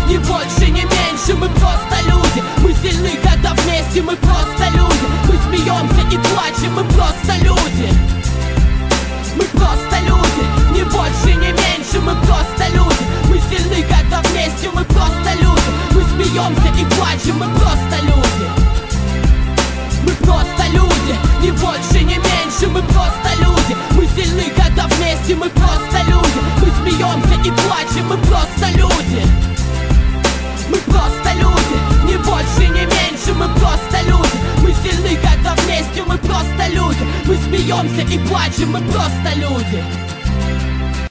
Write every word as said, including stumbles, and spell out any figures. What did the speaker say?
ни больше, ни меньше, мы просто люди. Мы сильны, когда вместе, мы просто люди. Мы смеемся и плачем, мы просто люди. Мы просто люди, ни больше, ни меньше, мы просто люди. Мы сильны, когда вместе, мы просто люди. Мы смеемся и плачем, мы просто люди. Мы просто люди, ни больше, ни меньше, мы просто люди. Мы сильны, когда вместе, мы просто люди. Мы смеемся и плачем, мы просто люди. Мы просто люди, ни больше, ни меньше, мы просто люди. Мы сильны, когда вместе, мы просто люди. Мы смеемся и плачем, мы просто люди.